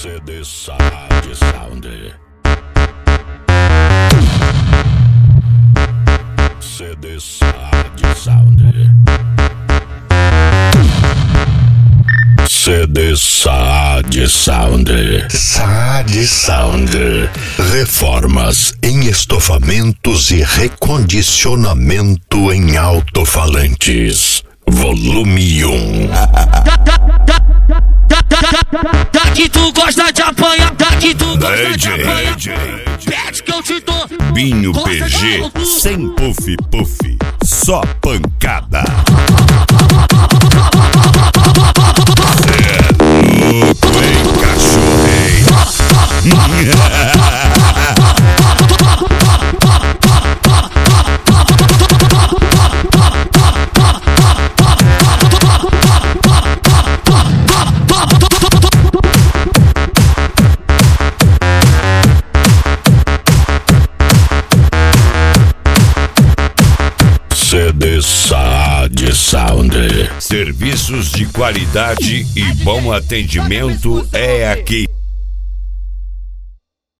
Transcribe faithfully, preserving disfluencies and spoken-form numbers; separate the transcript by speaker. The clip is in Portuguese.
Speaker 1: C D Saad Sound. C D Saad Sound. C D Saad Sound. Saad Sound. Reformas em estofamentos e recondicionamento em alto-falantes. Volume um.
Speaker 2: Daqui tu gosta de apanhar, daqui tu gosta de apanhar. Pede que eu te dou.
Speaker 1: Binho P G, sem puff puff, só pancada. Cê é louco, hein, cachorreiro? C D Saad Sound. Serviços de qualidade e bom atendimento é aqui.